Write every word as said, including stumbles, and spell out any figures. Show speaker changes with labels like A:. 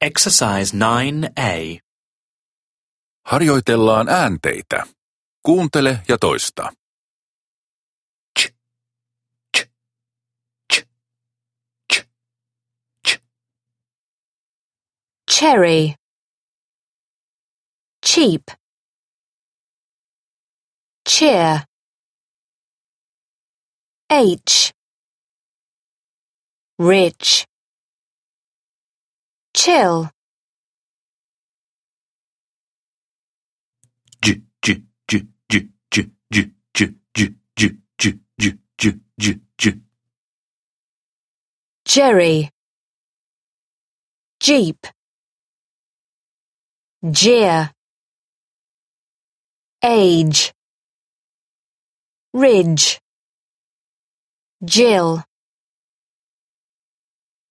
A: Exercise nine A.
B: Harjoitellaan äänteitä. Kuuntele ja toista.
A: Ch, ch, ch, ch, ch.
C: Cherry, cheap, cheer, H, rich, chill,
B: J, j, j, j, j, j, j, j, j, j, j, j, j, j.
C: Jerry, Jeep, jeer, age, ridge, Jill.